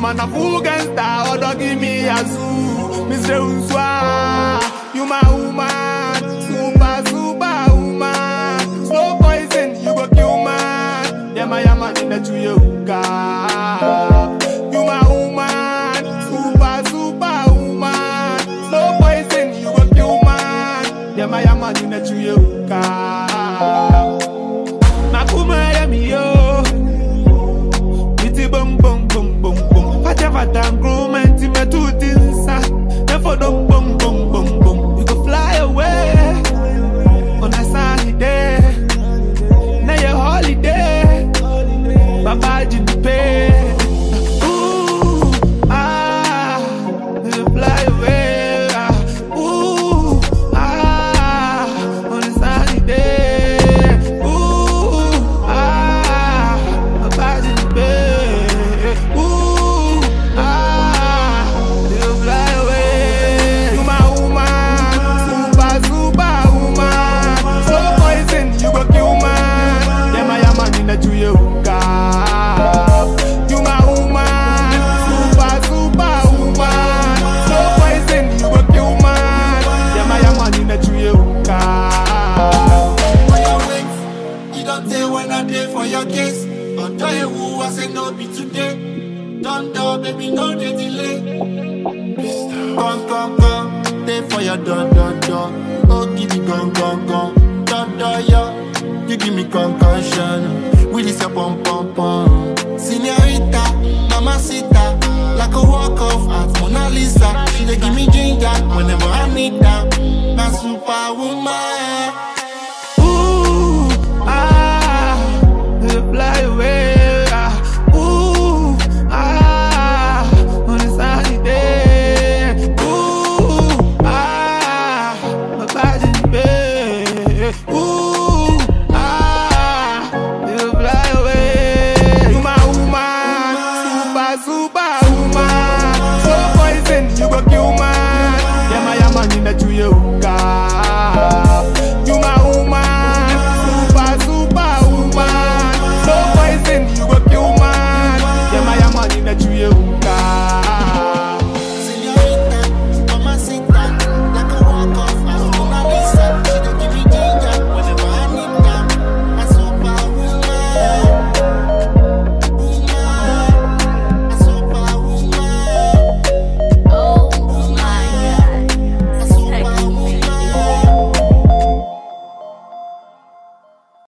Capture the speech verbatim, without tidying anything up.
man a fool gangster, or don't give me a zoo. Mister Unswa, you my woman, super, super woman. Slow poison, you go kill man. Yeah, my man in the tree, you got. You my woman, super, super woman. Slow poison, you go kill man. Yeah, my man in the tree, you got. Nakuma ya mi yo, biti bum bum bum bum bum. Fata fata groomment me two things. Never dum bum bum bum bum. You go fly away on a sunny day. Now your holiday, Baba didn't pay. Ooh ah, you fly away. Ooh ah, on a sunny day. Ooh ah, Baba didn't pay. Ooh ah, you fly away. You my woman, super super woman. So poison, you go kill man. Yeah, my man in the tree, you got. You my woman, super super woman. So poison, you go kill man. Yeah, my man in the tree, you got. For your wings, you don't say when I day for your case. Don't tell you who I say no be today. Don't do, baby, no dey delay. Come, come, come, day for your dun, dun, dun. Oh, give me gun, gun, gun. Dun, dun, yeah. You give me concussion. We this your pum, pum, pum. Señorita, mamacita, like a walk off at Mona Lisa. She dey give me ginger whenever I need that. My superwoman. Ooh ah, you fly away. Ah, ooh ah, on a sunny day. Ooh ah, my body pay. Ooh ah, you fly away. You my woman, super super woman. So poison, you go kill man. Yeah, my man in the tree, you got.